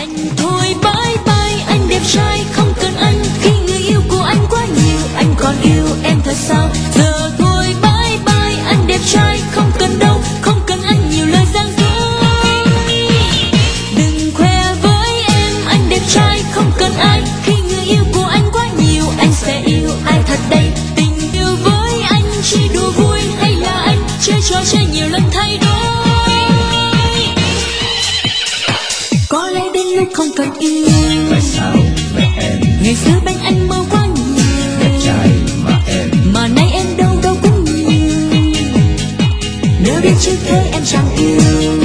Thôi bye bye anh đẹp trai, không cần anh khi người yêu của anh quá nhiều. Anh còn yêu em thật sao? Giờ thôi bye bye anh đẹp trai, không cần đâu, không cần anh nhiều lời gian dối. Đừng khoe với em anh đẹp trai, không cần ai khi người yêu của anh quá nhiều. Anh sẽ yêu ai thật đây? Tình yêu với anh chỉ đùa vui hay là anh chơi trò chơi nhiều lần thay đổi? Có lẽ đến lúc không cần yêu. Tại sao mẹ em Ngày xưa bên anh mơ quá nhiều, đẹp trai mà nay em đâu đâu cũng nhiều. Nếu biết trước thế em chẳng yêu.